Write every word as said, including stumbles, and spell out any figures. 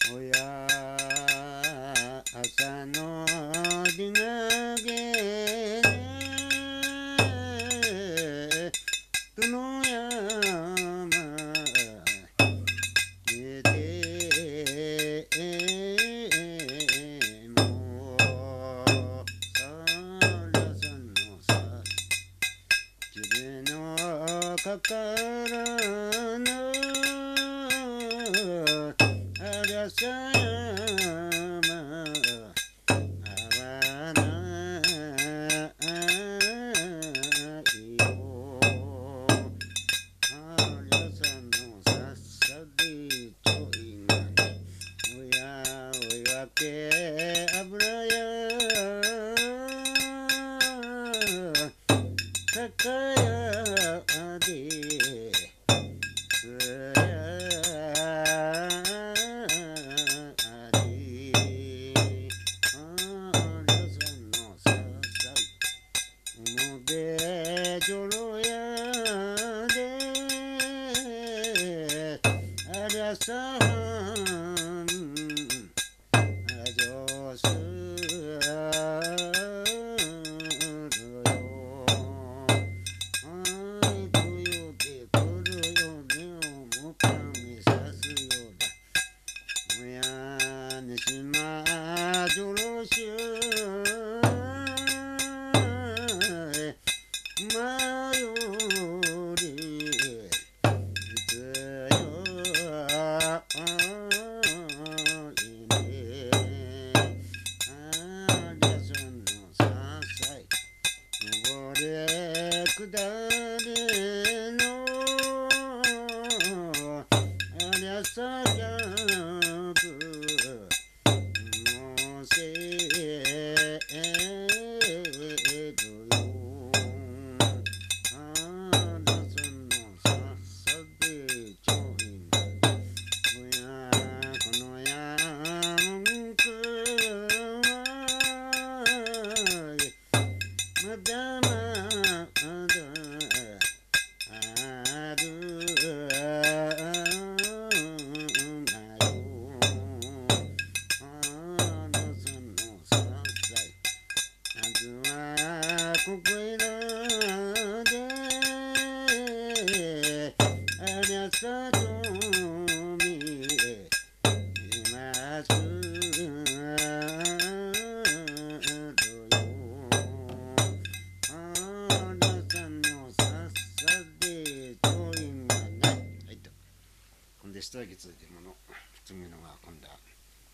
おや朝のりがげねどの山ででもさらさのさきれのかからなありゃさやまあわないよありゃさのさっさびといがおやおやけ油やかかやでさんあじょするよはいくよでくるよでおもかみさすよだおやにしまじょろしゅまよりくだれのありゃさぎゃくのせるよあらさのさっさでちょいがおやこのやんくはまだまだあるなよあらさのさっさいあずはここいらでありゃさとみますで一息ついてるもの普通に